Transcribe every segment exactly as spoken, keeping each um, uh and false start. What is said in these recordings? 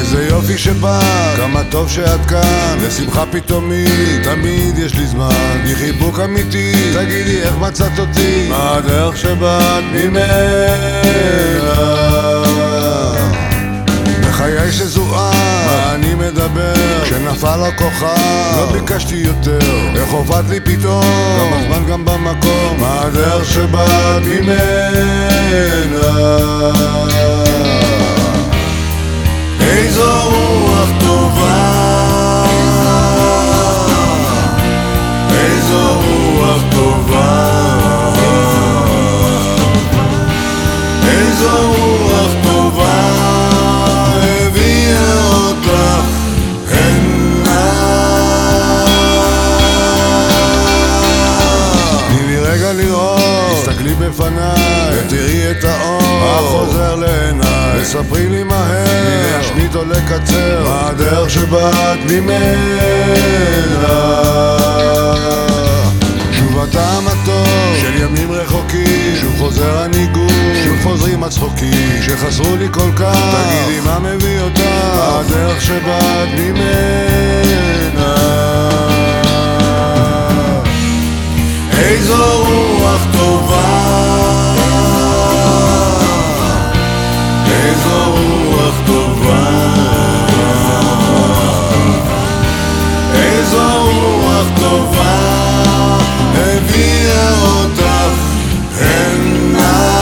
איזה יופי שבאת, כמה טוב שאת כאן, לשמחה פתאומית, תמיד יש לי זמן, היא חיבוק אמיתי, תגידי איך מצאת אותי, מה הדרך שבאת ממנה, בחיי שזוהה, מה אני מדבר, כשנפל הכוכב, לא ביקשתי יותר, איך הופעת לי פתאום, כמה זמן גם במקום, מה הדרך שבאת ממנה, איזו רוח טובה, איזו רוח טובה, איזו רוח טובה הביאה אותך הנה. תני לי רגע לראות, תסתכלי בפניי ותראי את האור החוזר לעיניי, וספרי לי מהר, תני להשמיט או לקצר, מה הדרך שבאת ממנה, שוב הטעם הטוב של ימים רחוקים, שוב חוזר הניגון, שוב חוזרים הצחוקים שחסרו לי כל כך, תגידי מה מביא אותך, מה הדרך שבאת ממנה, איזו רוח טובה, איזו רוח טובה, איזו רוח טובה הביאה אותך הנה.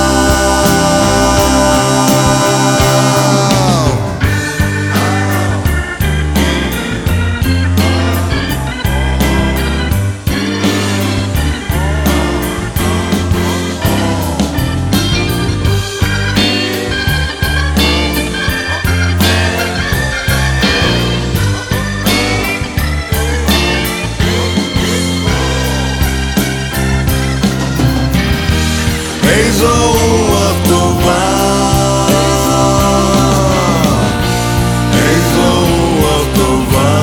איזו רוח טובה, איזו רוח טובה,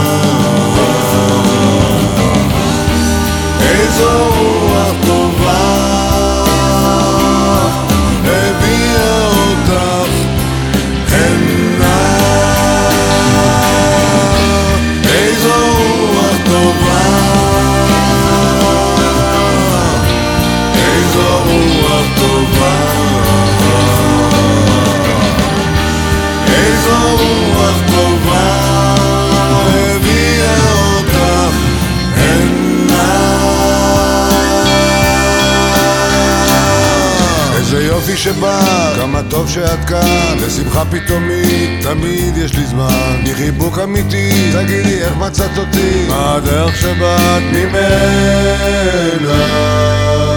איזו רוח טובה הביאה אותך הנה, איזו רוח טובה, איזו רוח טובה, איזו רוח טובה הביאה אותך הנה. איזה יופי שבאת, כמה טוב שאת כאן, לשמחה פתאומית, תמיד יש לי זמן, היא חיבוק אמיתי, תגידי איך מצאת אותי, מה הדרך שבאת ממנה.